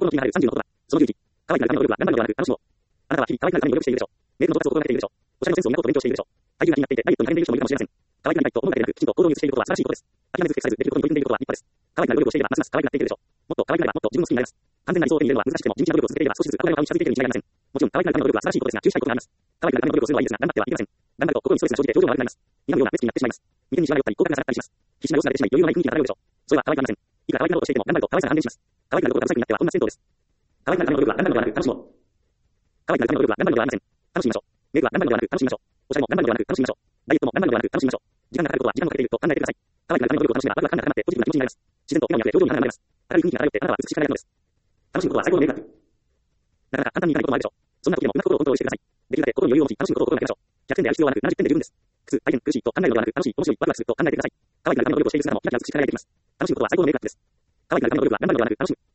心の気がある30の言葉。その11。可愛くなるための努力は頑張るのではなく、楽しもう。あなたは日々可愛くなるために努力しているでしょう。メイクの上達を心がけているでしょう。おしゃれのセンスを磨くことを勉強しているでしょう。体重が気になっていて、ダイエットに大変でいる人もいるかもしれません。可愛くなりたいと思うだけでなく、きちんと行動に移していることは素晴らしいことです。諦めずエクササイズできることに取り組んでいることは立派です。可愛くなる努力をしていれば、ますます可愛くなっていけるでしょう。もっと可愛くなれば、もっと自分の好きになれます。完全な理想を手に入れるのは難しくても、地道な努力を続けていれば少しずつ憧れは近づいていけるに違いありません。もちろん、可愛くなるための努力は素晴らしいことですが、注意したいことがあります。可愛くなるための努力をするのはいいですが、頑張ってはいけません。頑張ると心にストレスが生じて症状が悪くなります。睨むような目つきになってしまいます。見てにしわが寄ったり、口角が下がったりします。必死な様子が出てしまい、余裕のない雰囲気が漂うでしょう。それは可愛くありません。いくら可愛くなろうとしていても、頑張ると可愛さが半減します。可愛くなることが不細工になってはこんな戦闘です。可愛くなるための努力は頑張るのではなく楽しもう。可愛くなるための努力は頑張るのではありません。楽しみましょう。メイクは頑張るのではなく楽しみましょう。おしゃれも頑張るのではなく楽しみましょう。ダイエットも頑張るのではなく楽しみましょう。時間がかかることは時間をかけていると考えてください。可愛くなるための努力を楽しめばワクワク感が高まってポジティブな気持ちになります。自然と笑顔にあふれ表情に花が生まれます。明るい雰囲気が漂ってあなたは美しく輝くのです。楽しむことは最高のメイクアップ。なかなか簡単にいかないこともあるでしょう。そんな時もうまく心をコントロールしてください。できるだけ心に余裕を持ち楽しむことを心がけましょう。100点である必要はなく70点で十分です。苦痛、大変、苦しいと考えるのではなく楽しい、面白い、ワクワクすると考えてください。可愛くなるための努力をしている姿もキラキラ美しく輝いてきます。楽しむことは最高のメイクアップです。可愛くなるための努力は頑張るのではなく楽しむ。